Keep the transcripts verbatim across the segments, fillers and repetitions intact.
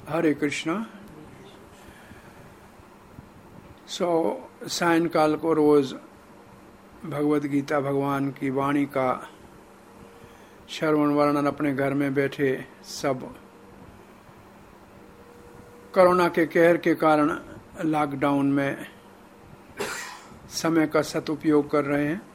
हरे कृष्णा। सो सायंकाल को रोज भगवद गीता भगवान की वाणी का श्रवण वर्णन अपने घर में बैठे सब कोरोना के कहर के कारण लॉकडाउन में समय का सदुपयोग कर रहे हैं।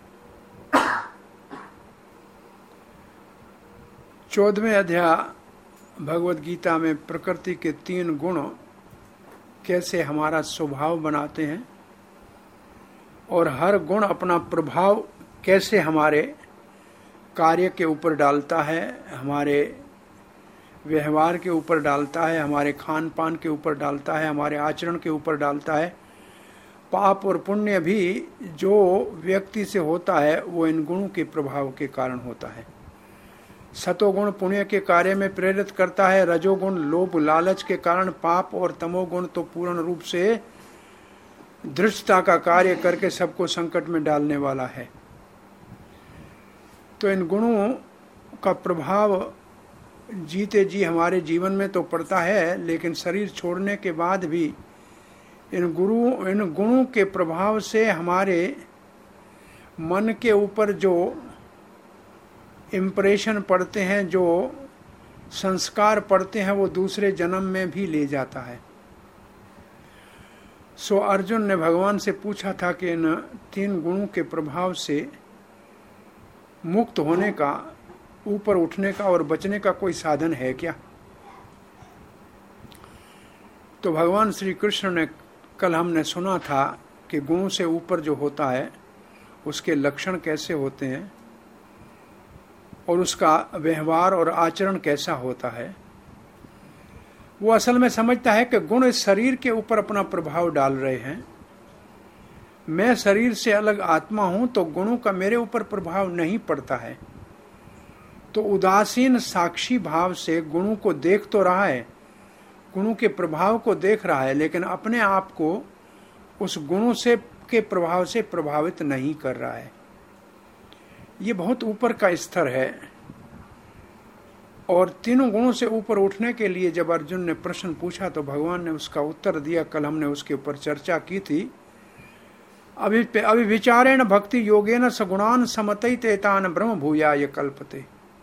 चौदहवें अध्याय भगवद गीता में प्रकृति के तीन गुण कैसे हमारा स्वभाव बनाते हैं और हर गुण अपना प्रभाव कैसे हमारे कार्य के ऊपर डालता है, हमारे व्यवहार के ऊपर डालता है, हमारे खान पान के ऊपर डालता है, हमारे आचरण के ऊपर डालता है। पाप और पुण्य भी जो व्यक्ति से होता है वो इन गुणों के प्रभाव के कारण होता है। सतोगुण पुण्य के कार्य में प्रेरित करता है, रजोगुण लोभ लालच के कारण, पाप और तमोगुण तो पूर्ण रूप से धृष्टता का कार्य करके सबको संकट में डालने वाला है। तो इन गुणों का प्रभाव जीते जी हमारे जीवन में तो पड़ता है, लेकिन शरीर छोड़ने के बाद भी इन गुरु इन गुणों के प्रभाव से हमारे मन के ऊपर जो इम्प्रेशन पड़ते हैं, जो संस्कार पड़ते हैं, वो दूसरे जन्म में भी ले जाता है। सो अर्जुन ने भगवान से पूछा था कि इन तीन गुणों के प्रभाव से मुक्त होने का, ऊपर उठने का और बचने का कोई साधन है क्या? तो भगवान श्री कृष्ण ने, कल हमने सुना था कि गुणों से ऊपर जो होता है उसके लक्षण कैसे होते हैं और उसका व्यवहार और आचरण कैसा होता है। वो असल में समझता है कि गुण इस शरीर के ऊपर अपना प्रभाव डाल रहे हैं। मैं शरीर से अलग आत्मा हूं तो गुणों का मेरे ऊपर प्रभाव नहीं पड़ता है। तो उदासीन साक्षी भाव से गुणों को देख तो रहा है, गुणों के प्रभाव को देख रहा है, लेकिन अपने आप को उस गुणों से के प्रभाव से प्रभावित नहीं कर रहा है। ये बहुत ऊपर का स्तर है। और तीनों गुणों से ऊपर उठने के लिए जब अर्जुन ने प्रश्न पूछा तो भगवान ने उसका उत्तर दिया। कल हमने उसके ऊपर चर्चा की थी। अभि अभिविचारेण भक्ति योगेन सगुणान समतैते तान ब्रह्म भूयाय कल्पते।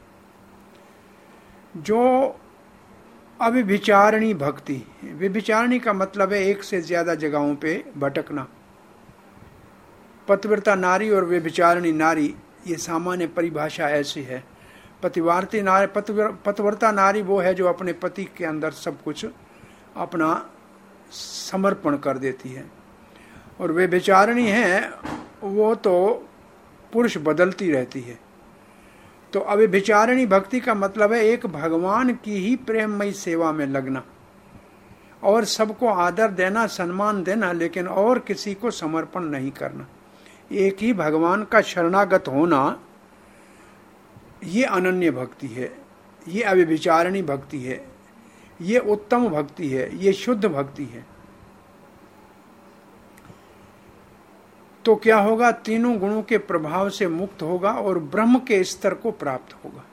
जो अभिविचारणी भक्ति, विभिचारणी का मतलब है एक से ज्यादा जगहों पे भटकना। पतिव्रता नारी और व्यभिचारिणी नारी, ये सामान्य परिभाषा ऐसी है। पतिवार्ती नारी, पतिव्रता नारी वो है जो अपने पति के अंदर सब कुछ अपना समर्पण कर देती है, और व्यभिचारिणी है वो तो पुरुष बदलती रहती है। तो अभिविचारिणी भक्ति का मतलब है एक भगवान की ही प्रेममयी सेवा में लगना और सबको आदर देना, सम्मान देना, लेकिन और किसी को समर्पण नहीं करना। एक ही भगवान का शरणागत होना, ये अनन्य भक्ति है, ये अभिविचारिणी भक्ति है, ये उत्तम भक्ति है, ये शुद्ध भक्ति है। तो क्या होगा? तीनों गुणों के प्रभाव से मुक्त होगा और ब्रह्म के स्तर को प्राप्त होगा।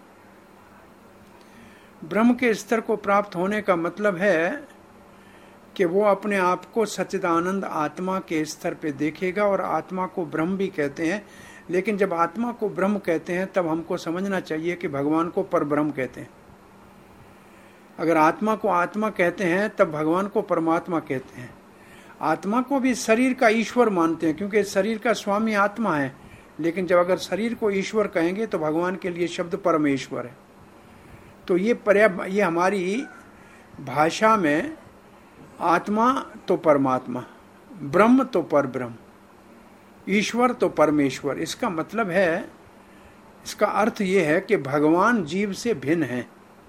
ब्रह्म के स्तर को प्राप्त होने का मतलब है कि वो अपने आप को सच्चिदानंद आत्मा के स्तर पे देखेगा। और आत्मा को ब्रह्म भी कहते हैं, लेकिन जब आत्मा को ब्रह्म कहते हैं तब हमको समझना चाहिए कि भगवान को परब्रह्म कहते हैं। अगर आत्मा को आत्मा कहते हैं तब भगवान को परमात्मा कहते हैं। आत्मा को भी शरीर का ईश्वर मानते हैं क्योंकि शरीर का स्वामी आत्मा है, लेकिन जब अगर शरीर को ईश्वर कहेंगे तो भगवान के लिए शब्द परमेश्वर है। तो ये पर्याप्त, ये हमारी भाषा में आत्मा तो परमात्मा, ब्रह्म तो परब्रह्म, ईश्वर तो परमेश्वर, इसका मतलब है, इसका अर्थ ये है कि भगवान जीव से भिन्न है।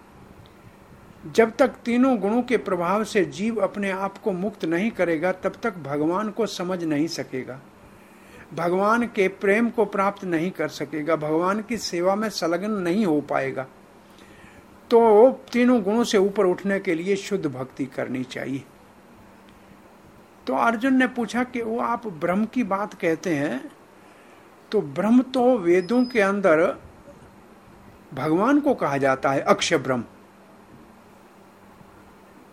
जब तक तीनों गुणों के प्रभाव से जीव अपने आप को मुक्त नहीं करेगा तब तक भगवान को समझ नहीं सकेगा, भगवान के प्रेम को प्राप्त नहीं कर सकेगा, भगवान की सेवा में संलग्न नहीं हो पाएगा। तो तीनों गुणों से ऊपर उठने के लिए शुद्ध भक्ति करनी चाहिए। तो अर्जुन ने पूछा कि वो आप ब्रह्म की बात कहते हैं, तो ब्रह्म तो वेदों के अंदर भगवान को कहा जाता है अक्षय ब्रह्म।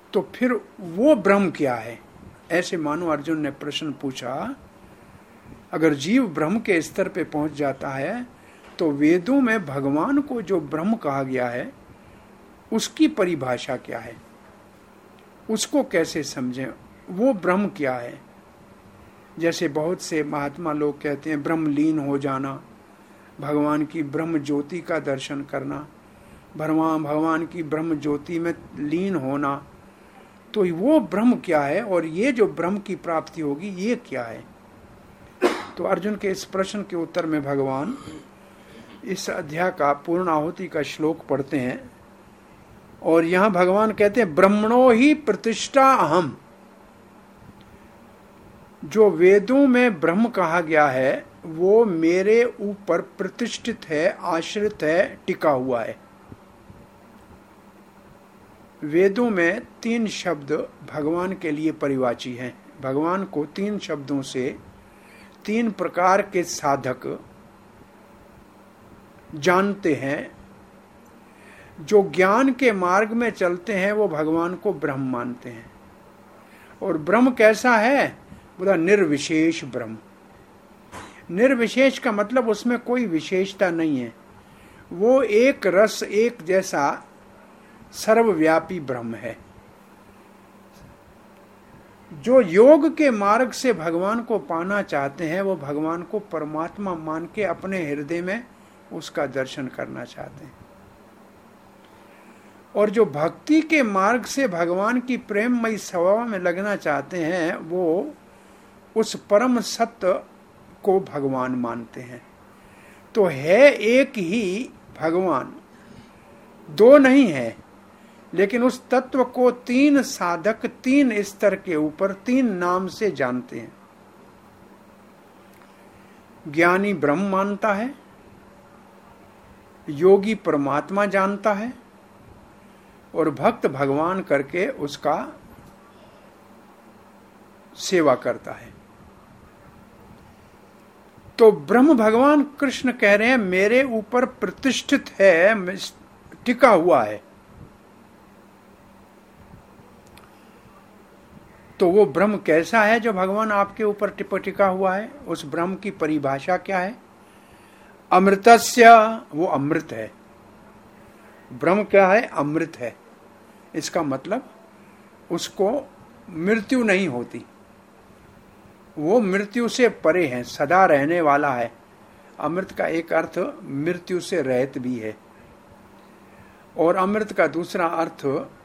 तो फिर वो ब्रह्म क्या है? ऐसे मानो अर्जुन ने प्रश्न पूछा। अगर जीव ब्रह्म के स्तर पे पहुंच जाता है तो वेदों में भगवान को जो ब्रह्म कहा गया है उसकी परिभाषा क्या है, उसको कैसे समझें, वो ब्रह्म क्या है? जैसे बहुत से महात्मा लोग कहते हैं ब्रह्म लीन हो जाना, भगवान की ब्रह्म ज्योति का दर्शन करना, भगवान भगवान की ब्रह्म ज्योति में लीन होना, तो वो ब्रह्म क्या है और ये जो ब्रह्म की प्राप्ति होगी ये क्या है? तो अर्जुन के इस प्रश्न के उत्तर में भगवान इस अध्याय का पूर्ण आहुति का श्लोक पढ़ते हैं और यहां भगवान कहते हैं ब्रह्मणो ही प्रतिष्ठा अहम। जो वेदों में ब्रह्म कहा गया है वो मेरे ऊपर प्रतिष्ठित है, आश्रित है, टिका हुआ है। वेदों में तीन शब्द भगवान के लिए परिवाची हैं। भगवान को तीन शब्दों से तीन प्रकार के साधक जानते हैं। जो ज्ञान के मार्ग में चलते हैं वो भगवान को ब्रह्म मानते हैं। और ब्रह्म कैसा है? बोला निर्विशेष ब्रह्म। निर्विशेष का मतलब उसमें कोई विशेषता नहीं है, वो एक रस एक जैसा सर्वव्यापी ब्रह्म है। जो योग के मार्ग से भगवान को पाना चाहते हैं वो भगवान को परमात्मा मान के अपने हृदय में उसका दर्शन करना चाहते हैं। और जो भक्ति के मार्ग से भगवान की प्रेममयी सेवा में लगना चाहते हैं वो उस परम सत्य को भगवान मानते हैं। तो है एक ही भगवान, दो नहीं है, लेकिन उस तत्व को तीन साधक तीन स्तर के ऊपर तीन नाम से जानते हैं। ज्ञानी ब्रह्म मानता है, योगी परमात्मा जानता है और भक्त भगवान करके उसका सेवा करता है। तो ब्रह्म भगवान कृष्ण कह रहे हैं मेरे ऊपर प्रतिष्ठित है, टिका हुआ है। तो वो ब्रह्म कैसा है जो भगवान आपके ऊपर टिका हुआ है? उस ब्रह्म की परिभाषा क्या है? अमृतस्य, वो अमृत है। ब्रह्म क्या है? अमृत है। इसका मतलब उसको मृत्यु नहीं होती, वो मृत्यु से परे है, सदा रहने वाला है। अमृत का एक अर्थ मृत्यु से रहित भी है और अमृत का दूसरा अर्थ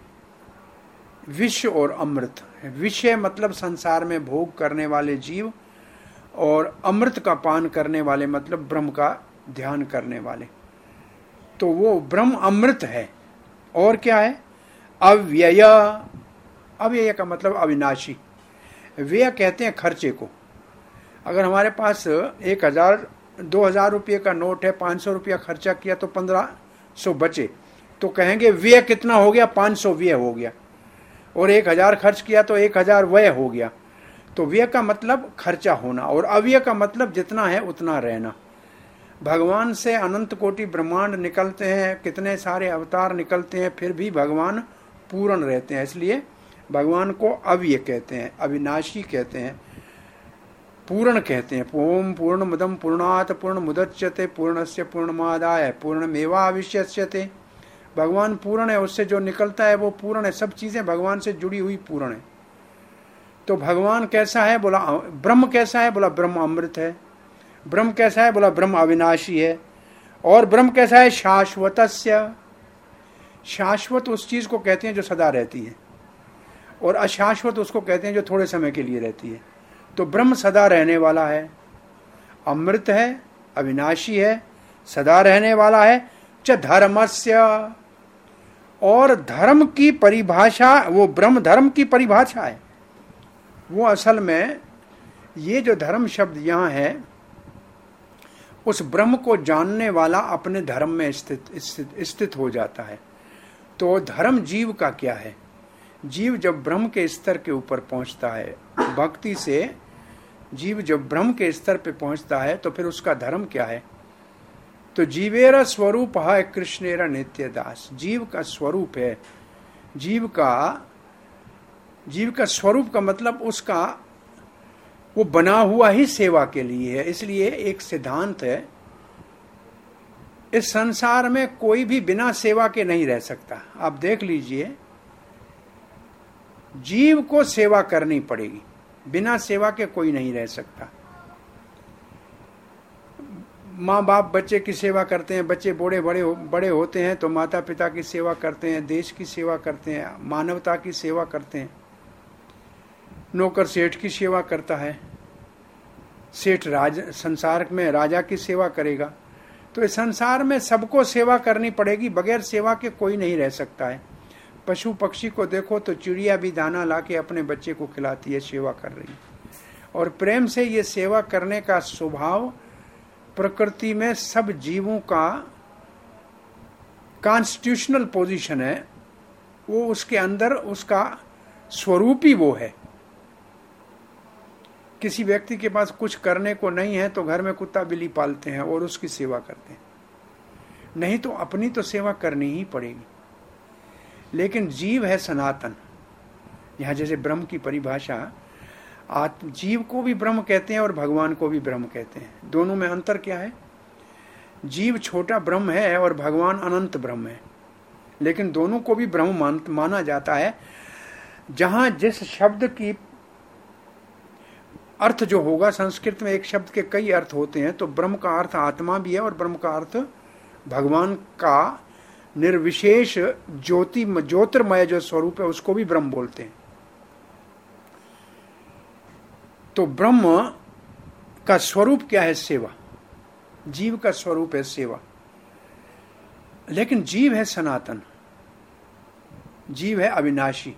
विश्व और अमृत। विषय मतलब संसार में भोग करने वाले जीव और अमृत का पान करने वाले मतलब ब्रह्म का ध्यान करने वाले। तो वो ब्रह्म अमृत है। और क्या है? अव्यय। अव्यय का मतलब अविनाशी। व्यय कहते हैं खर्चे को। अगर हमारे पास एक हजार दो हजार रुपये का नोट है, पाँच सौ रुपया खर्चा किया तो पंद्रह सौ बचे, तो कहेंगे व्यय कितना हो गया? पाँच सौ व्यय हो गया। और एक हजार खर्च किया तो एक हजार व्यय हो गया। तो व्यय का मतलब खर्चा होना और अव्यय का मतलब जितना है उतना रहना। भगवान से अनंत कोटि ब्रह्मांड निकलते हैं, कितने सारे अवतार निकलते हैं, फिर भी भगवान पूर्ण रहते हैं। इसलिए भगवान को अव्यय कहते हैं, अविनाशी कहते हैं, पूर्ण कहते हैं। ओम पूर्ण मुदम पूर्णात पूर्ण मुदच्यते पूर्णस्य पूर्णमादाय पूर्णमेवावशिष्यते। भगवान पूर्ण है, उससे जो निकलता है वो पूर्ण है। सब चीजें भगवान से जुड़ी हुई पूर्ण है। तो भगवान कैसा है? बोला ब्रह्म कैसा है? बोला ब्रह्म अमृत है। ब्रह्म कैसा है? बोला ब्रह्म अविनाशी है। और ब्रह्म कैसा है? शाश्वतस्य। शाश्वत उस चीज को कहते हैं जो सदा रहती है और अशाश्वत उसको कहते हैं जो थोड़े समय के लिए रहती है। तो ब्रह्म सदा रहने वाला है, अमृत है, अविनाशी है, सदा रहने वाला है। च धर्मस्य। और धर्म की परिभाषा, वो ब्रह्म धर्म की परिभाषा है। वो असल में ये जो धर्म शब्द यहाँ है, उस ब्रह्म को जानने वाला अपने धर्म में स्थित स्थित स्थित हो जाता है। तो धर्म जीव का क्या है? जीव जब ब्रह्म के स्तर के ऊपर पहुंचता है, भक्ति से जीव जब ब्रह्म के स्तर पे पहुंचता है तो फिर उसका धर्म क्या है? तो जीवेरा स्वरूप है कृष्णेरा नित्य दास। जीव का स्वरूप है, जीव का जीव का स्वरूप का मतलब उसका वो बना हुआ ही सेवा के लिए है। इसलिए एक सिद्धांत है, इस संसार में कोई भी बिना सेवा के नहीं रह सकता। आप देख लीजिए, जीव को सेवा करनी पड़ेगी, बिना सेवा के कोई नहीं रह सकता। माँ बाप बच्चे की सेवा करते हैं, बच्चे बूढ़े बड़े हो, बड़े होते हैं तो माता पिता की सेवा करते हैं, देश की सेवा करते हैं, मानवता की सेवा करते हैं। नौकर सेठ की सेवा करता है, सेठ राज संसार में राजा की सेवा करेगा। तो इस संसार में सबको सेवा करनी पड़ेगी, बगैर सेवा के कोई नहीं रह सकता है। पशु पक्षी को देखो तो चिड़िया भी दाना लाके अपने बच्चे को खिलाती है, सेवा कर रही है। और प्रेम से ये सेवा करने का स्वभाव प्रकृति में सब जीवों का कॉन्स्टिट्यूशनल पोजीशन है, वो उसके अंदर उसका स्वरूप ही वो है। किसी व्यक्ति के पास कुछ करने को नहीं है तो घर में कुत्ता बिल्ली पालते हैं और उसकी सेवा करते हैं, नहीं तो अपनी तो सेवा करनी ही पड़ेगी। लेकिन जीव है सनातन। यहां जैसे ब्रह्म की परिभाषा, आत्म जीव को भी ब्रह्म कहते हैं और भगवान को भी ब्रह्म कहते हैं। दोनों में अंतर क्या है? जीव छोटा ब्रह्म है और भगवान अनंत ब्रह्म है, लेकिन दोनों को भी ब्रह्म मान, माना जाता है। जहां जिस शब्द की अर्थ जो होगा, संस्कृत में एक शब्द के कई अर्थ होते हैं, तो ब्रह्म का अर्थ आत्मा भी है और ब्रह्म का अर्थ भगवान का निर्विशेष ज्योति ज्योतिर्मय जो स्वरूप है उसको भी ब्रह्म बोलते हैं। तो ब्रह्म का स्वरूप क्या है? सेवा। जीव का स्वरूप है सेवा, लेकिन जीव है सनातन, जीव है अविनाशी।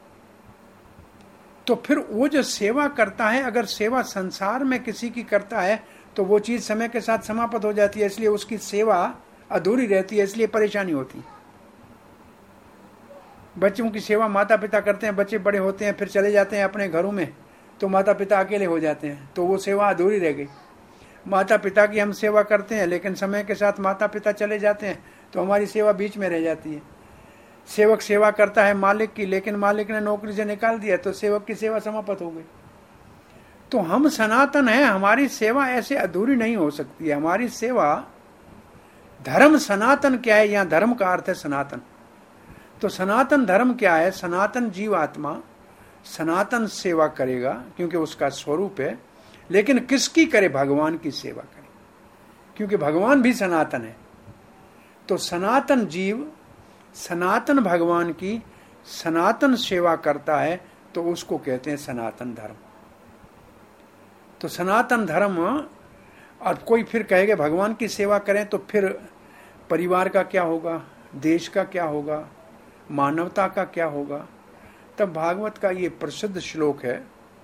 तो फिर वो जो सेवा करता है, अगर सेवा संसार में किसी की करता है तो वो चीज समय के साथ समाप्त हो जाती है, इसलिए उसकी सेवा अधूरी रहती है, इसलिए परेशानी होती है। बच्चों की सेवा माता पिता करते हैं, बच्चे बड़े होते हैं फिर चले जाते हैं अपने घरों में, तो माता पिता अकेले हो जाते हैं, तो वो सेवा अधूरी रह गई। माता पिता की हम सेवा करते हैं, लेकिन समय के साथ माता पिता चले जाते हैं तो हमारी सेवा बीच में रह जाती है। सेवक सेवा करता है मालिक की, लेकिन मालिक ने नौकरी से निकाल दिया तो सेवक की सेवा समाप्त हो गई। तो हम सनातन हैं, हमारी सेवा ऐसे अधूरी नहीं हो सकती है। हमारी सेवा धर्म सनातन क्या है? यहां धर्म का अर्थ है सनातन। तो सनातन धर्म क्या है? सनातन जीव आत्मा सनातन सेवा करेगा क्योंकि उसका स्वरूप है, लेकिन किसकी करे? भगवान की सेवा करे, क्योंकि भगवान भी सनातन है। तो सनातन जीव सनातन भगवान की सनातन सेवा करता है, तो उसको कहते हैं सनातन धर्म। तो सनातन धर्म, और कोई फिर कहेगा भगवान की सेवा करें तो फिर परिवार का क्या होगा, देश का क्या होगा, मानवता का क्या होगा? तब भागवत का ये प्रसिद्ध श्लोक है,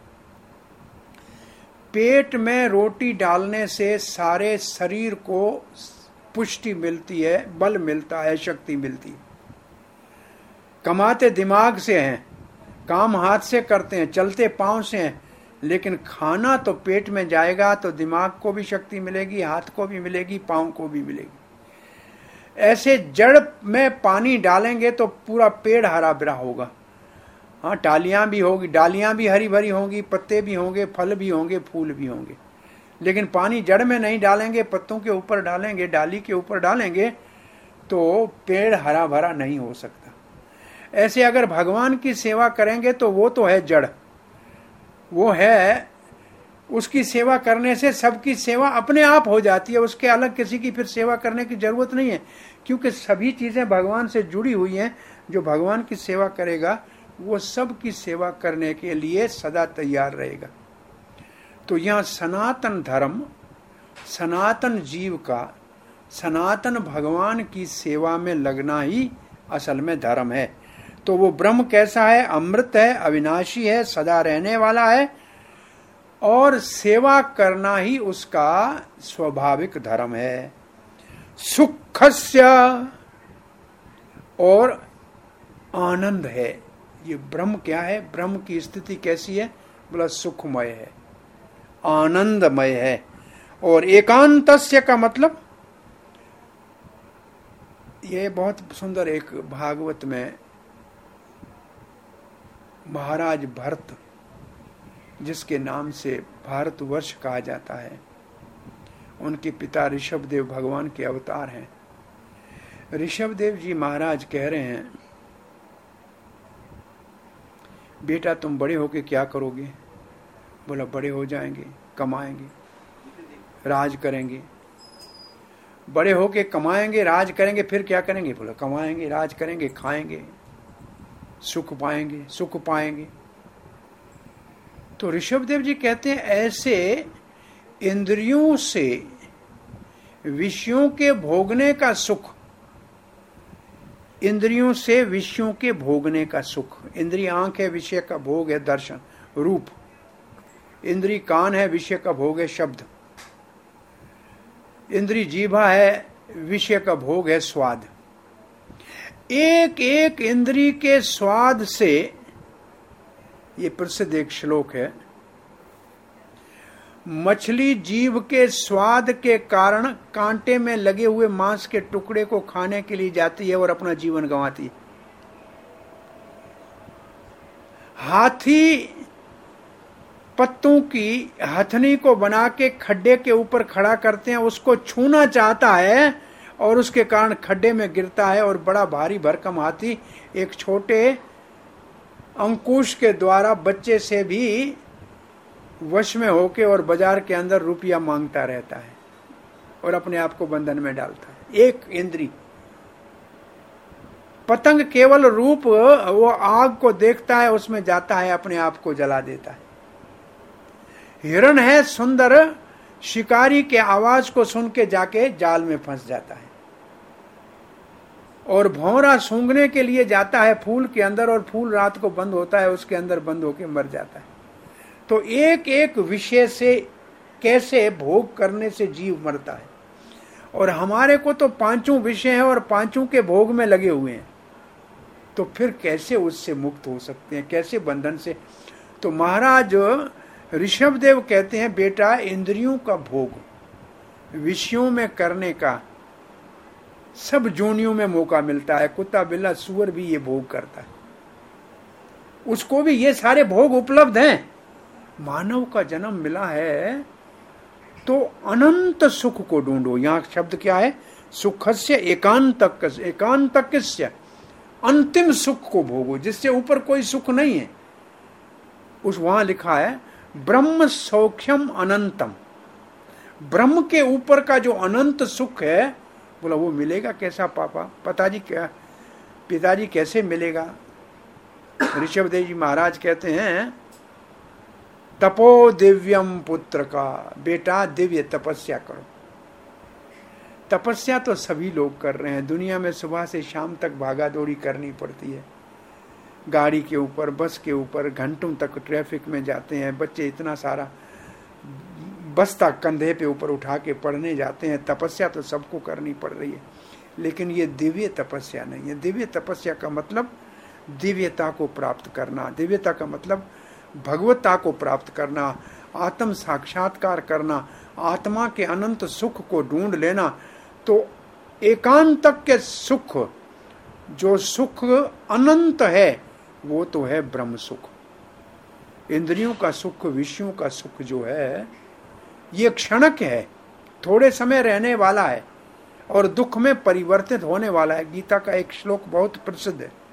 पेट में रोटी डालने से सारे शरीर को पुष्टि मिलती है, बल मिलता है, शक्ति मिलती है। कमाते दिमाग से हैं, काम हाथ से करते हैं, चलते पांव से हैं, लेकिन खाना तो पेट में जाएगा तो दिमाग को भी शक्ति मिलेगी, हाथ को भी मिलेगी, पांव को भी मिलेगी। ऐसे जड़ में पानी डालेंगे तो पूरा पेड़ हरा भरा होगा। हाँ, डालियां भी होगी, डालियां भी हरी भरी होंगी, पत्ते भी होंगे, फल भी होंगे, फूल भी होंगे, लेकिन पानी जड़ में नहीं डालेंगे, पत्तों के ऊपर डालेंगे, डाली के ऊपर डालेंगे, तो पेड़ हरा भरा नहीं हो सकता। ऐसे अगर भगवान की सेवा करेंगे तो वो तो है जड़, वो है, उसकी सेवा करने से सबकी सेवा अपने आप हो जाती है, उसके अलग किसी की फिर सेवा करने की जरूरत नहीं है, क्योंकि सभी चीजें भगवान से जुड़ी हुई हैं। जो भगवान की सेवा करेगा वो सबकी सेवा करने के लिए सदा तैयार रहेगा। तो यहाँ सनातन धर्म, सनातन जीव का सनातन भगवान की सेवा में लगना ही असल में धर्म है। तो वो ब्रह्म कैसा है? अमृत है, अविनाशी है, सदा रहने वाला है, और सेवा करना ही उसका स्वाभाविक धर्म है। सुखस्य, और आनंद है। ये ब्रह्म क्या है? ब्रह्म की स्थिति कैसी है? बोला सुखमय है, आनंदमय है। और एकांतस्य का मतलब, ये बहुत सुंदर एक भागवत में महाराज भरत, जिसके नाम से भारतवर्ष कहा जाता है, उनके पिता ऋषभदेव भगवान के अवतार हैं। ऋषभदेव जी महाराज कह रहे हैं, बेटा तुम बड़े होके क्या करोगे? बोला बड़े हो जाएंगे, कमाएंगे, राज करेंगे। बड़े होके कमाएंगे, राज करेंगे, फिर क्या करेंगे? बोला कमाएंगे, राज करेंगे, खाएंगे, सुख पाएंगे, सुख पाएंगे। तो ऋषभदेव जी कहते हैं ऐसे इंद्रियों से विषयों के भोगने का सुख, इंद्रियों से विषयों के भोगने का सुख। इंद्रिय आंख है, विषय का भोग है दर्शन रूप। इंद्रिय कान है, विषय का भोग है शब्द। इंद्रिय जीभा है, विषय का भोग है स्वाद। एक एक इंद्रिय के स्वाद से, ये प्रसिद्ध एक श्लोक है, मछली जीभ के स्वाद के कारण कांटे में लगे हुए मांस के टुकड़े को खाने के लिए जाती है और अपना जीवन गंवाती है। हाथी पत्तों की हथनी को बना के खड्डे के ऊपर खड़ा करते हैं, उसको छूना चाहता है और उसके कारण खड्डे में गिरता है और बड़ा भारी भरकम हाथी एक छोटे अंकुश के द्वारा बच्चे से भी वश में होके और बाजार के अंदर रुपया मांगता रहता है और अपने आप को बंधन में डालता है। एक इंद्री। पतंग केवल रूप, वो आग को देखता है, उसमें जाता है, अपने आप को जला देता है। हिरण है सुंदर, शिकारी के आवाज को सुन के जाके जाल में फंस जाता है। और भौरा सूंघने के लिए जाता है फूल के अंदर और फूल रात को बंद होता है, उसके अंदर बंद होके मर जाता है। तो एक एक विषय से कैसे भोग करने से जीव मरता है। और हमारे को तो पांचों विषय हैं और पांचों के भोग में लगे हुए हैं, तो फिर कैसे उससे मुक्त हो सकते हैं, कैसे बंधन से? तो महाराज ऋषभदेव कहते हैं, बेटा इंद्रियों का भोग विषयों में करने का सब जोनियों में मौका मिलता है। कुत्ता बिल्ला सूअर भी ये भोग करता है, उसको भी ये सारे भोग उपलब्ध हैं। मानव का जन्म मिला है तो अनंत सुख को ढूंढो। यहां शब्द क्या है? सुखस्य एकांतक, एकांतकस्य, अंतिम सुख को भोगो, जिससे ऊपर कोई सुख नहीं है। उस वहां लिखा है ब्रह्म सौख्यम अनंतम, ब्रह्म के ऊपर का जो अनंत सुख है, बोला वो मिलेगा कैसा पापा? पिताजी क्या पिताजी कैसे मिलेगा? ऋषभदेव जी महाराज कहते हैं, तपो दिव्यम पुत्र का, बेटा दिव्य तपस्या करो। तपस्या तो सभी लोग कर रहे हैं। दुनिया में सुबह से शाम तक भागा दौड़ी करनी पड़ती है, गाड़ी के ऊपर, बस के ऊपर, घंटों तक ट्रैफिक में जाते हैं बच्चे, इतना सारा बस्ता कंधे पे ऊपर उठा के पढ़ने जाते हैं। तपस्या तो सबको करनी पड़ रही है, लेकिन ये दिव्य तपस्या नहीं है। दिव्य तपस्या का मतलब दिव्यता को प्राप्त करना, दिव्यता का मतलब भगवत्ता को प्राप्त करना, आत्म साक्षात्कार करना, आत्मा के अनंत सुख को ढूंढ लेना। तो एकांतक के सुख, जो सुख अनंत है, वो तो है ब्रह्म सुख। इंद्रियों का सुख, विषयों का सुख जो है, ये क्षणिक है, थोड़े समय रहने वाला है और दुख में परिवर्तित होने वाला है। गीता का एक श्लोक बहुत प्रसिद्ध है,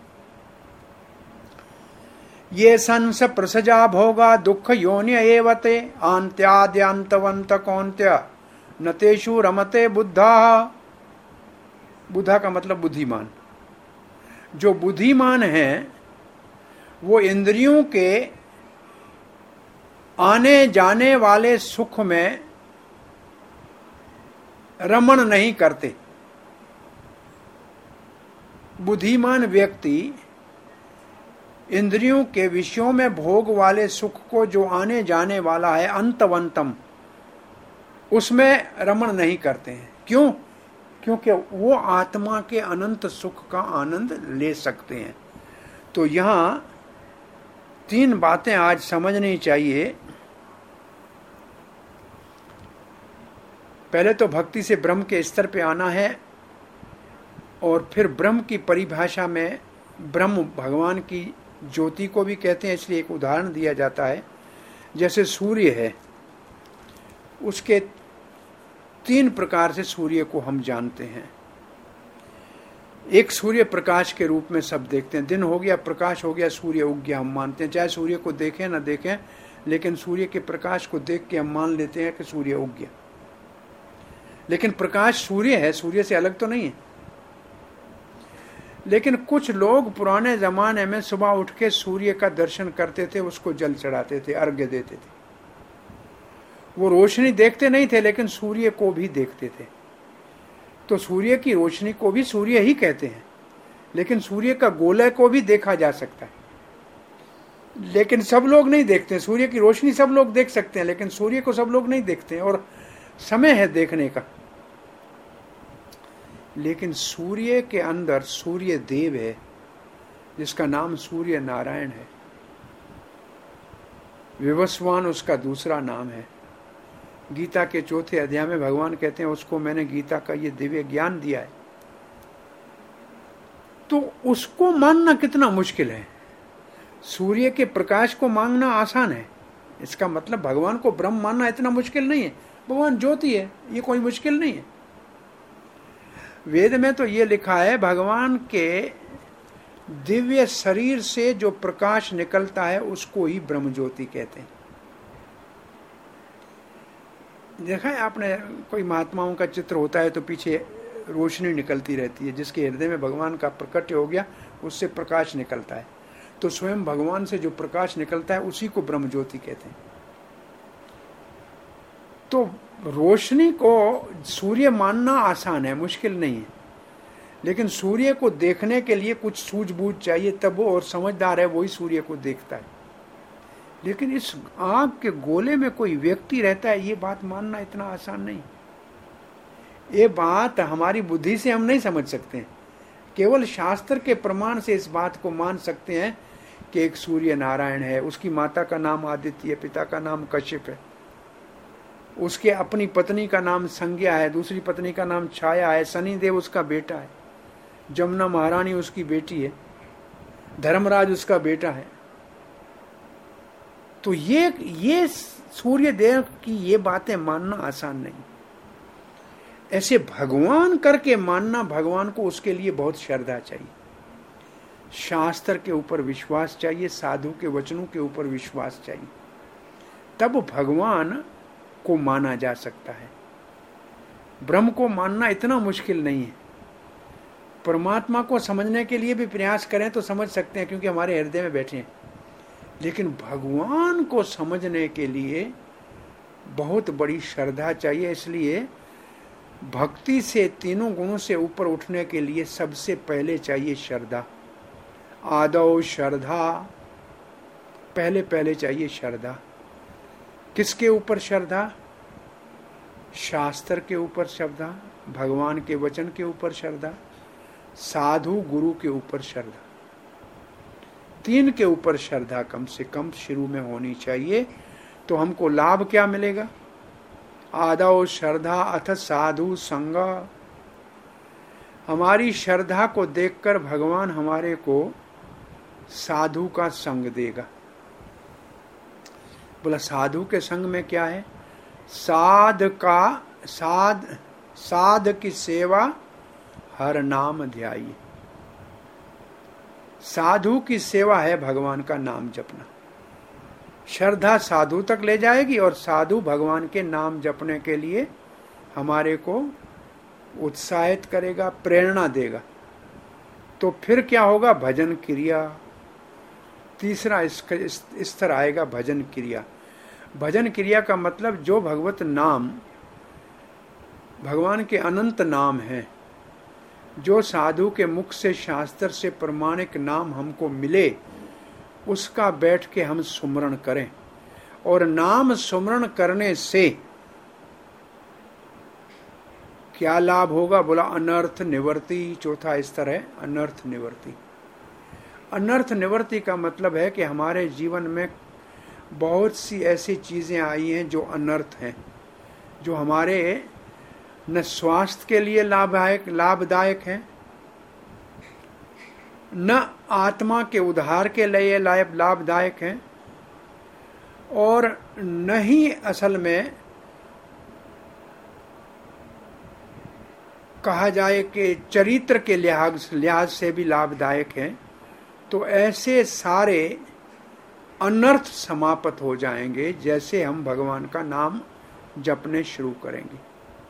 ये संस प्रसजा भोगा दुख योन्य एवते आंत्याद्यांतवंत कौन्त्य नतेषु रमते बुद्धा। बुद्धा का मतलब बुद्धिमान। जो बुद्धिमान है वो इंद्रियों के आने जाने वाले सुख में रमण नहीं करते। बुद्धिमान व्यक्ति इंद्रियों के विषयों में भोग वाले सुख को, जो आने जाने वाला है, अंतवंतम, उसमें रमण नहीं करते हैं। क्यों? क्योंकि वो आत्मा के अनंत सुख का आनंद ले सकते हैं। तो यहां तीन बातें आज समझनी चाहिए। पहले तो भक्ति से ब्रह्म के स्तर पे आना है, और फिर ब्रह्म की परिभाषा में ब्रह्म भगवान की ज्योति को भी कहते हैं, इसलिए एक उदाहरण दिया जाता है। जैसे सूर्य है, उसके तीन प्रकार से सूर्य को हम जानते हैं। एक सूर्य प्रकाश के रूप में सब देखते हैं, दिन हो गया, प्रकाश हो गया, सूर्य उग गया, हम मानते हैं। चाहे सूर्य को देखें ना देखें, लेकिन सूर्य के प्रकाश को देख के हम मान लेते हैं कि सूर्य उग गया। लेकिन प्रकाश सूर्य है, सूर्य से अलग तो नहीं है। लेकिन कुछ लोग पुराने जमाने में सुबह उठ के सूर्य का दर्शन करते थे, उसको जल चढ़ाते थे, अर्घ्य देते थे। वो रोशनी देखते नहीं थे, लेकिन सूर्य को भी देखते थे। तो सूर्य की रोशनी को भी सूर्य ही कहते हैं, लेकिन सूर्य का गोले को भी देखा जा सकता है। लेकिन सब लोग नहीं देखते। सूर्य की रोशनी सब लोग देख सकते हैं, लेकिन सूर्य को सब लोग नहीं देखते हैं, और समय है देखने का। लेकिन सूर्य के अंदर सूर्य देव है, जिसका नाम सूर्य नारायण है। विवस्वान उसका दूसरा नाम है। गीता के चौथे अध्याय में भगवान कहते हैं, उसको मैंने गीता का ये दिव्य ज्ञान दिया है। तो उसको मानना कितना मुश्किल है। सूर्य के प्रकाश को मांगना आसान है। इसका मतलब भगवान को ब्रह्म मानना इतना मुश्किल नहीं है। भगवान ज्योति है, ये कोई मुश्किल नहीं है। वेद में तो ये लिखा है, भगवान के दिव्य शरीर से जो प्रकाश निकलता है उसको ही ब्रह्म ज्योति कहते हैं। देखा है आपने, कोई महात्माओं का चित्र होता है तो पीछे रोशनी निकलती रहती है। जिसके हृदय में भगवान का प्रकट हो गया, उससे प्रकाश निकलता है। तो स्वयं भगवान से जो प्रकाश निकलता है उसी को ब्रह्म ज्योति कहते हैं। तो रोशनी को सूर्य मानना आसान है, मुश्किल नहीं है। लेकिन सूर्य को देखने के लिए कुछ सूझबूझ चाहिए, तब वो और समझदार है वही सूर्य को देखता है। लेकिन इस आग के गोले में कोई व्यक्ति रहता है, ये बात मानना इतना आसान नहीं। ये बात हमारी बुद्धि से हम नहीं समझ सकते। केवल शास्त्र के प्रमाण से इस बात को मान सकते हैं कि एक सूर्य नारायण है। उसकी माता का नाम आदित्य है, पिता का नाम कश्यप है, उसके अपनी पत्नी का नाम संज्ञा है, दूसरी पत्नी का नाम छाया है, शनिदेव उसका बेटा है, जमुना महारानी उसकी बेटी है, धर्मराज उसका बेटा है। तो ये ये सूर्य देव की ये बातें मानना आसान नहीं। ऐसे भगवान करके मानना, भगवान को उसके लिए बहुत श्रद्धा चाहिए, शास्त्र के ऊपर विश्वास चाहिए, साधु के वचनों के ऊपर विश्वास चाहिए, तब भगवान को माना जा सकता है। ब्रह्म को मानना इतना मुश्किल नहीं है। परमात्मा को समझने के लिए भी प्रयास करें तो समझ सकते हैं, क्योंकि हमारे हृदय में बैठे हैं। लेकिन भगवान को समझने के लिए बहुत बड़ी श्रद्धा चाहिए। इसलिए भक्ति से तीनों गुणों से ऊपर उठने के लिए सबसे पहले चाहिए श्रद्धा। आदौ श्रद्धा, पहले पहले चाहिए श्रद्धा। किसके ऊपर श्रद्धा? शास्त्र के ऊपर श्रद्धा, भगवान के वचन के ऊपर श्रद्धा, साधु गुरु के ऊपर श्रद्धा। तीन के ऊपर श्रद्धा कम से कम शुरू में होनी चाहिए। तो हमको लाभ क्या मिलेगा? आदौ श्रद्धा अथ साधु संग। हमारी श्रद्धा को देखकर भगवान हमारे को साधु का संग देगा। बोला साधु के संग में क्या है? साध का साध साध की सेवा हर नाम ध्याई। साधु की सेवा है भगवान का नाम जपना। श्रद्धा साधु तक ले जाएगी और साधु भगवान के नाम जपने के लिए हमारे को उत्साहित करेगा, प्रेरणा देगा। तो फिर क्या होगा? भजन क्रिया। तीसरा स्तर आएगा भजन क्रिया। भजन क्रिया का मतलब जो भगवत नाम, भगवान के अनंत नाम है, जो साधु के मुख से शास्त्र से प्रमाणिक नाम हमको मिले, उसका बैठ के हम सुमरण करें। और नाम सुमरण करने से क्या लाभ होगा? बोला अनर्थ निवर्ति। चौथा स्तर है अनर्थ निवर्ति। अनर्थ निवर्ति का मतलब है कि हमारे जीवन में बहुत सी ऐसी चीजें आई हैं जो अनर्थ हैं, जो हमारे न स्वास्थ्य के लिए लाभदायक लाभदायक हैं, न आत्मा के उद्धार के लिए लाभदायक हैं और न ही असल में कहा जाए कि चरित्र के लिहाज लिहाज से भी लाभदायक हैं, तो ऐसे सारे अनर्थ समाप्त हो जाएंगे जैसे हम भगवान का नाम जपने शुरू करेंगे।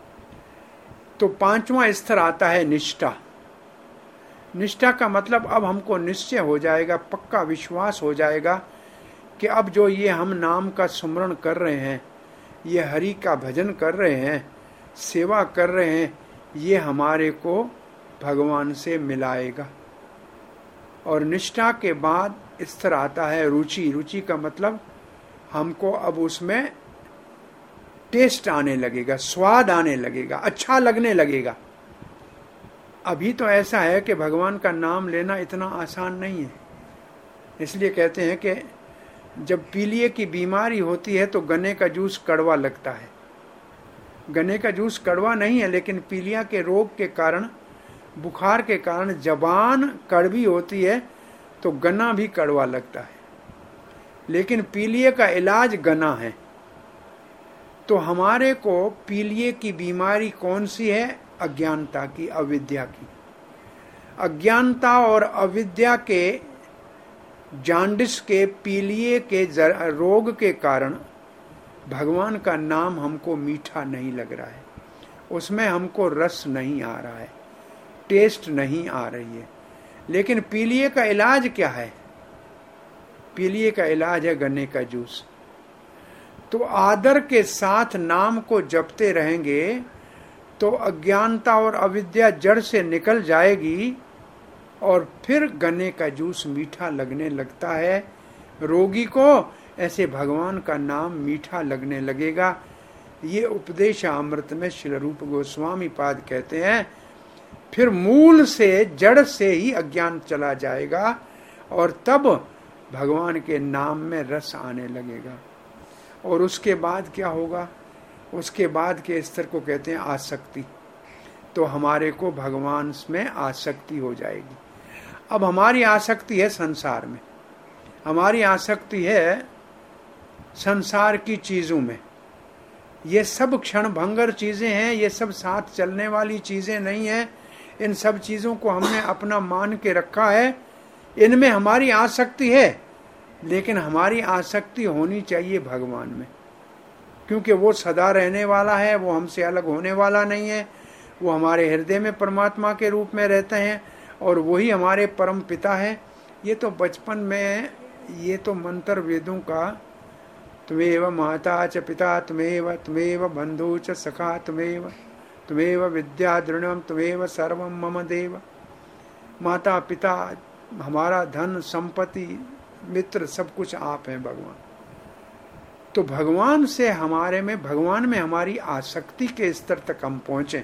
तो पांचवा स्तर आता है निष्ठा। निष्ठा का मतलब अब हमको निश्चय हो जाएगा, पक्का विश्वास हो जाएगा कि अब जो ये हम नाम का सुमरण कर रहे हैं, ये हरि का भजन कर रहे हैं, सेवा कर रहे हैं, ये हमारे को भगवान से मिलाएगा। और निष्ठा के बाद स्तर आता है रुचि। रुचि का मतलब हमको अब उसमें टेस्ट आने लगेगा, स्वाद आने लगेगा, अच्छा लगने लगेगा। अभी तो ऐसा है कि भगवान का नाम लेना इतना आसान नहीं है। इसलिए कहते हैं कि जब पीलिए की बीमारी होती है तो गन्ने का जूस कड़वा लगता है। गन्ने का जूस कड़वा नहीं है, लेकिन पीलिया के रोग के कारण, बुखार के कारण जबान कड़वी होती है तो गन्ना भी कड़वा लगता है। लेकिन पीलिए का इलाज गन्ना है। तो हमारे को पीलिए की बीमारी कौन सी है? अज्ञानता की, अविद्या की। अज्ञानता और अविद्या के जांडिस के, पीलिए के रोग के कारण भगवान का नाम हमको मीठा नहीं लग रहा है, उसमें हमको रस नहीं आ रहा है, टेस्ट नहीं आ रही है। लेकिन पीलिए का इलाज क्या है? पीलिए का इलाज है गन्ने का जूस। तो आदर के साथ नाम को जपते रहेंगे तो अज्ञानता और अविद्या जड़ से निकल जाएगी और फिर गन्ने का जूस मीठा लगने लगता है रोगी को। ऐसे भगवान का नाम मीठा लगने लगेगा। ये उपदेश अमृत में श्री रूप गोस्वामी पाद कहते हैं। फिर मूल से, जड़ से ही अज्ञान चला जाएगा और तब भगवान के नाम में रस आने लगेगा। और उसके बाद क्या होगा? उसके बाद के स्तर को कहते हैं आसक्ति। तो हमारे को भगवान में आसक्ति हो जाएगी। अब हमारी आसक्ति है संसार में, हमारी आसक्ति है संसार की चीजों में। ये सब क्षण भंगर चीजें हैं, ये सब साथ चलने वाली चीजें नहीं है। इन सब चीजों को हमने अपना मान के रखा है, इनमें हमारी आसक्ति है। लेकिन हमारी आसक्ति होनी चाहिए भगवान में, क्योंकि वो सदा रहने वाला है, वो हमसे अलग होने वाला नहीं है। वो हमारे हृदय में परमात्मा के रूप में रहते हैं और वही हमारे परम पिता है। ये तो बचपन में, ये तो मंत्र वेदों का, त्वमेव माता च पिता त्वमेव, त्वमेव बंधु च सखा त्वमेव, त्वमेव विद्या दृढ़म त्वमेव सर्वम मम देव। माता पिता, हमारा धन संपत्ति, मित्र, सब कुछ आप हैं भगवान। तो भगवान से हमारे में, भगवान में हमारी आसक्ति के स्तर तक हम पहुंचे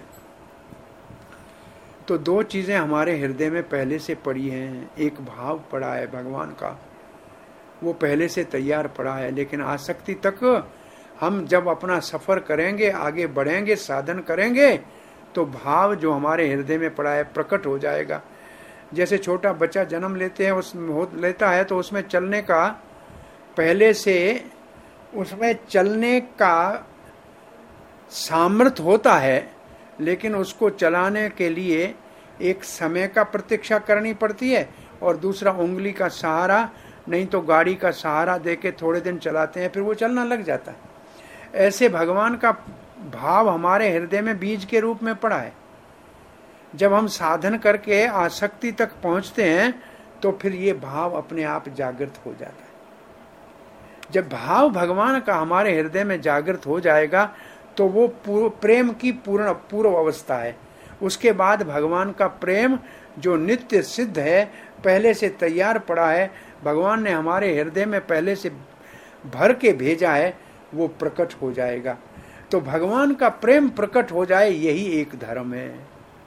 तो दो चीजें हमारे हृदय में पहले से पड़ी हैं। एक भाव पड़ा है भगवान का, वो पहले से तैयार पड़ा है। लेकिन आसक्ति तक हम जब अपना सफर करेंगे, आगे बढ़ेंगे, साधन करेंगे, तो भाव जो हमारे हृदय में पड़ा है प्रकट हो जाएगा। जैसे छोटा बच्चा जन्म लेते हैं, उस हो लेता है तो उसमें चलने का, पहले से उसमें चलने का सामर्थ्य होता है, लेकिन उसको चलाने के लिए एक समय का प्रतीक्षा करनी पड़ती है और दूसरा उंगली का सहारा, नहीं तो गाड़ी का सहारा देके थोड़े दिन चलाते हैं, फिर वो चलना लग जाता है। ऐसे भगवान का भाव हमारे हृदय में बीज के रूप में पड़ा है। जब हम साधन करके आसक्ति तक पहुंचते हैं तो फिर ये भाव अपने आप जागृत हो जाता है। जब भाव भगवान का हमारे हृदय में जागृत हो जाएगा तो वो प्रेम की पूर्ण पूर्व अवस्था है। उसके बाद भगवान का प्रेम जो नित्य सिद्ध है, पहले से तैयार पड़ा है, भगवान ने हमारे हृदय में पहले से भर के भेजा है, वो प्रकट हो जाएगा। तो भगवान का प्रेम प्रकट हो जाए, यही एक धर्म है।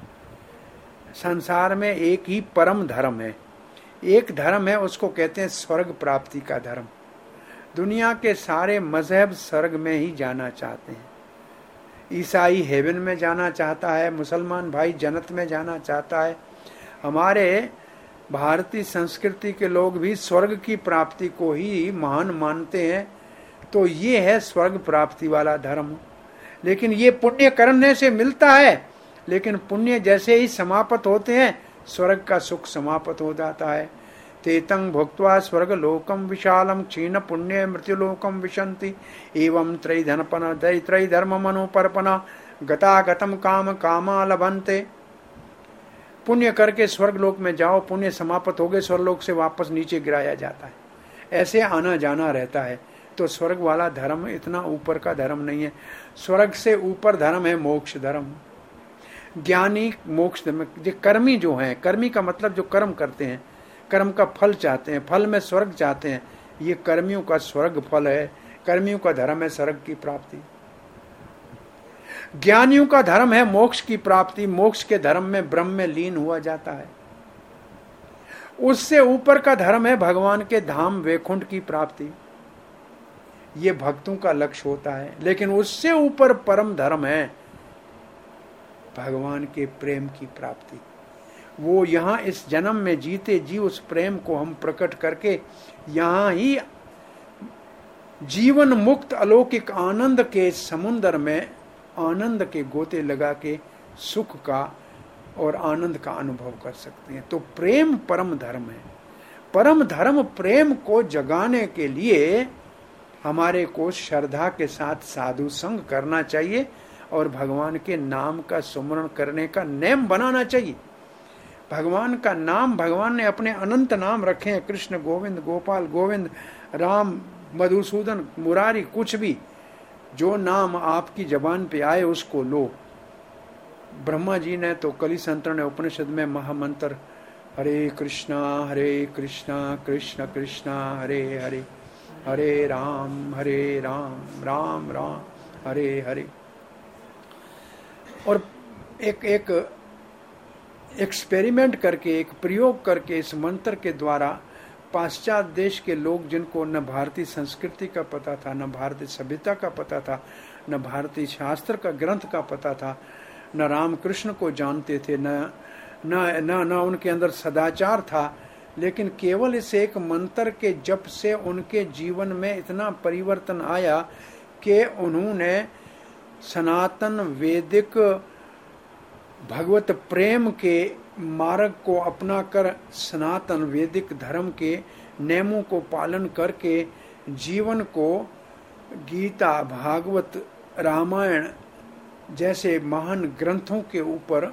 संसार में एक ही परम धर्म है, एक धर्म है, उसको कहते हैं स्वर्ग प्राप्ति का धर्म। दुनिया के सारे मजहब स्वर्ग में ही जाना चाहते हैं। ईसाई हेवन में जाना चाहता है, मुसलमान भाई जन्नत में जाना चाहता है, हमारे भारतीय संस्कृति के लोग भी स्वर्ग की प्राप्ति को ही महान मानते हैं, तो ये है स्वर्ग प्राप्ति वाला धर्म। लेकिन ये पुण्य करने से मिलता है, लेकिन पुण्य जैसे ही समाप्त होते हैं स्वर्ग का सुख समाप्त हो जाता है। तेतं भुक्त्वा स्वर्ग लोकम विशालम क्षीण पुण्य मृत्युलोकम विशंति एवं त्रैधनपन त्रैधर्म मनोपर्पणा गतागतम काम कामा लभन्ते। पुण्य करके स्वर्ग लोक में जाओ, पुण्य समाप्त हो गए, स्वर्ग लोक से वापस नीचे गिराया जाता है, ऐसे आना जाना रहता है। तो स्वर्ग वाला धर्म इतना ऊपर का धर्म नहीं है। स्वर्ग से ऊपर धर्म है मोक्ष धर्म। ज्ञानी मोक्ष धर्म, जो कर्मी जो हैं, कर्मी का मतलब जो कर्म करते हैं, कर्म का फल चाहते हैं, फल में स्वर्ग चाहते हैं, ये कर्मियों का स्वर्ग फल है। कर्मियों का धर्म है स्वर्ग की प्राप्ति। ज्ञानियों का धर्म है मोक्ष की प्राप्ति। मोक्ष के धर्म में ब्रह्म में लीन हुआ जाता है। उससे ऊपर का धर्म है भगवान के धाम वैकुंठ की प्राप्ति। ये भक्तों का लक्ष्य होता है। लेकिन उससे ऊपर परम धर्म है भगवान के प्रेम की प्राप्ति। वो यहाँ इस जन्म में जीते जी उस प्रेम को हम प्रकट करके यहाँ ही जीवन मुक्त अलौकिक आनंद के समुद्र में आनंद के गोते लगा के सुख का और आनंद का अनुभव कर सकते हैं। तो प्रेम परम धर्म है। परम धर्म प्रेम को जगाने के लिए हमारे को श्रद्धा के साथ साधु संग करना चाहिए और भगवान के नाम का सुमरण करने का नेम बनाना चाहिए। भगवान का नाम, भगवान ने अपने अनंत नाम रखे हैं, कृष्ण गोविंद, गोपाल गोविंद, राम, मधुसूदन, मुरारी, कुछ भी जो नाम आपकी जबान पे आए उसको लो। ब्रह्मा जी ने तो कली संतर ने उपनिषद में महामंत्र हरे कृष्णा हरे कृष्णा कृष्ण कृष्णा हरे हरे हरे राम हरे राम राम राम हरे हरे। और एक एक एक्सपेरिमेंट करके, एक प्रयोग करके इस मंत्र के द्वारा पाश्चात्य देश के लोग, जिनको न भारतीय संस्कृति का पता था, न भारतीय सभ्यता का पता था, न भारतीय शास्त्र का ग्रंथ का पता था, न रामकृष्ण को जानते थे, न न न न उनके अंदर सदाचार था, लेकिन केवल इस एक मंत्र के जप से उनके जीवन में इतना परिवर्तन आया कि उन्होंने सनातन वैदिक भगवत प्रेम के मार्ग को अपनाकर सनातन वैदिक धर्म के नियमों को पालन करके जीवन को गीता, भागवत, रामायण जैसे महान ग्रंथों के ऊपर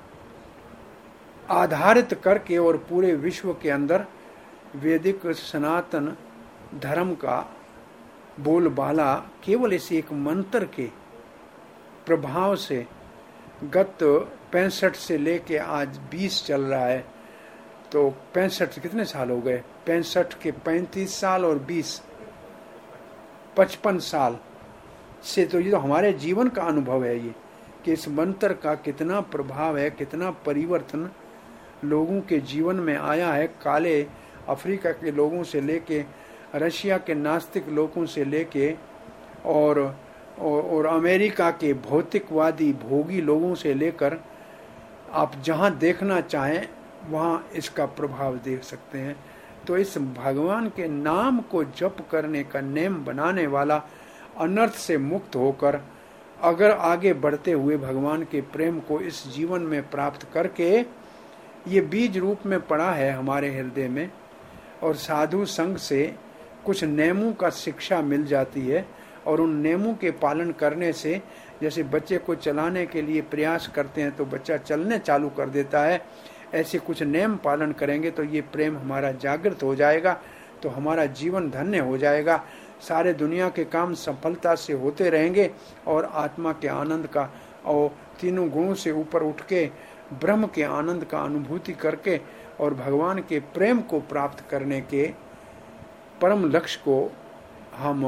आधारित करके और पूरे विश्व के अंदर वैदिक सनातन धर्म का बोलबाला केवल इस एक मंत्र के प्रभाव से गत पैंसठ से लेके आज बीस चल रहा है। तो पैंसठ कितने साल हो गए? पैंसठ के पैंतीस साल और बीस पचपन साल से तो ये तो हमारे जीवन का अनुभव है ये कि इस मंत्र का कितना प्रभाव है, कितना परिवर्तन लोगों के जीवन में आया है। काले अफ्रीका के लोगों से लेके रशिया के नास्तिक लोगों से लेके और और, और अमेरिका के भौतिकवादी भोगी लोगों से लेकर आप जहां देखना चाहें वहां इसका प्रभाव देख सकते हैं। तो इस भगवान के नाम को जप करने का नेम बनाने वाला अनर्थ से मुक्त होकर अगर आगे बढ़ते हुए भगवान के प्रेम को इस जीवन में प्राप्त करके, ये बीज रूप में पड़ा है हमारे हृदय में, और साधु संग से कुछ नियमों का शिक्षा मिल जाती है और उन नियमों के पालन करने से, जैसे बच्चे को चलाने के लिए प्रयास करते हैं तो बच्चा चलने चालू कर देता है, ऐसे कुछ नियम पालन करेंगे तो ये प्रेम हमारा जागृत हो जाएगा, तो हमारा जीवन धन्य हो जाएगा। सारे दुनिया के काम सफलता से होते रहेंगे और आत्मा के आनंद का और तीनों गुणों से ऊपर उठ के ब्रह्म के आनंद का अनुभूति करके और भगवान के प्रेम को प्राप्त करने के परम लक्ष्य को हम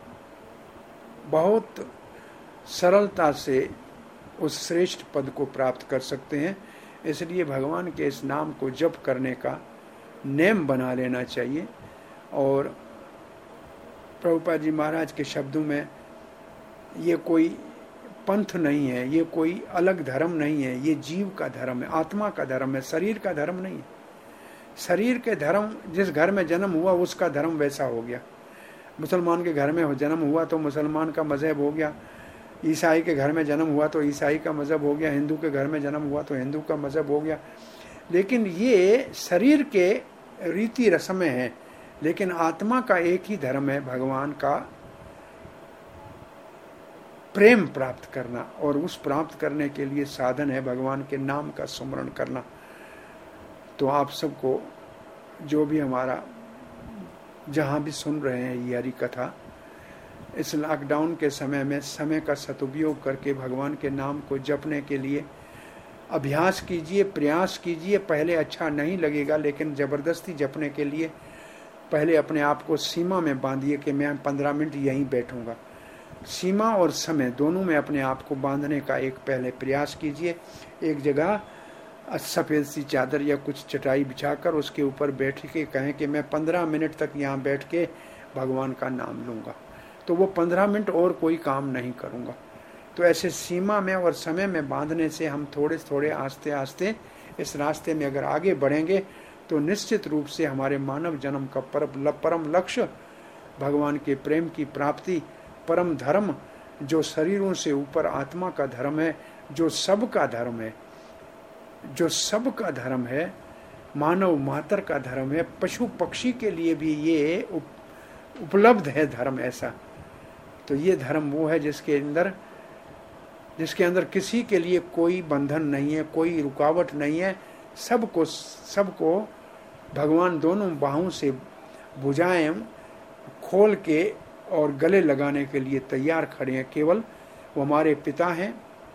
बहुत सरलता से उस श्रेष्ठ पद को प्राप्त कर सकते हैं। इसलिए भगवान के इस नाम को जप करने का नेम बना लेना चाहिए। और प्रभुपाद जी महाराज के शब्दों में, ये कोई पंथ नहीं है, ये कोई अलग धर्म नहीं है, ये जीव का धर्म है, आत्मा का धर्म है, शरीर का धर्म नहीं है। शरीर के धर्म, जिस घर में जन्म हुआ उसका धर्म वैसा हो गया। मुसलमान के घर में जन्म हुआ तो मुसलमान का मजहब हो गया, ईसाई के घर में जन्म हुआ तो ईसाई का मजहब हो गया, हिंदू के घर में जन्म हुआ तो हिंदू का मजहब हो गया। लेकिन ये शरीर के रीति रस्में हैं, लेकिन आत्मा का एक ही धर्म है, भगवान का प्रेम प्राप्त करना, और उस प्राप्त करने के लिए साधन है भगवान के नाम का स्मरण करना। तो आप सबको जो भी हमारा जहाँ भी सुन रहे हैं ये हरी कथा, इस लॉकडाउन के समय में समय का सदुपयोग करके भगवान के नाम को जपने के लिए अभ्यास कीजिए, प्रयास कीजिए। पहले अच्छा नहीं लगेगा, लेकिन ज़बरदस्ती जपने के लिए पहले अपने आप को सीमा में बांधिए कि मैं पंद्रह मिनट यहीं बैठूंगा। सीमा और समय दोनों में अपने आप को बांधने का एक पहले प्रयास कीजिए। एक जगह सफ़ेद सी चादर या कुछ चटाई बिछाकर उसके ऊपर बैठ के कहें कि मैं पंद्रह मिनट तक यहाँ बैठ के भगवान का नाम लूँगा, तो वो पंद्रह मिनट और कोई काम नहीं करूँगा। तो ऐसे सीमा में और समय में बांधने से हम थोड़े थोड़े आस्ते आस्ते इस रास्ते में अगर आगे बढ़ेंगे तो निश्चित रूप से हमारे मानव जन्म का परम परम लक्ष्य भगवान के प्रेम की प्राप्ति, परम धर्म जो शरीरों से ऊपर आत्मा का धर्म है, जो सबका धर्म है, जो सबका धर्म है, मानव मातर का धर्म है, पशु पक्षी के लिए भी ये उप, उपलब्ध है धर्म ऐसा। तो ये धर्म वो है जिसके अंदर जिसके अंदर किसी के लिए कोई बंधन नहीं है, कोई रुकावट नहीं है। सबको सबको भगवान दोनों बाहों से भुजाएं खोल के और गले लगाने के लिए तैयार खड़े हैं। केवल वो हमारे पिता हैं,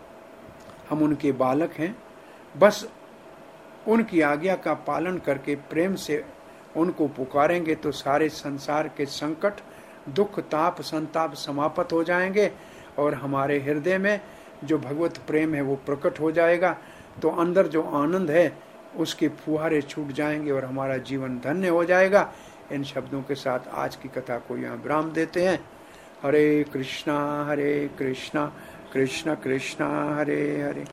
हम उनके बालक हैं। बस उनकी आज्ञा का पालन करके प्रेम से उनको पुकारेंगे तो सारे संसार के संकट, दुख, ताप, संताप समाप्त हो जाएंगे और हमारे हृदय में जो भगवत प्रेम है वो प्रकट हो जाएगा। तो अंदर जो आनंद है उसके फुहारे छूट जाएंगे और हमारा जीवन धन्य हो जाएगा। इन शब्दों के साथ आज की कथा को यहाँ विराम देते हैं। हरे कृष्णा हरे कृष्णा कृष्ण कृष्णा हरे हरे।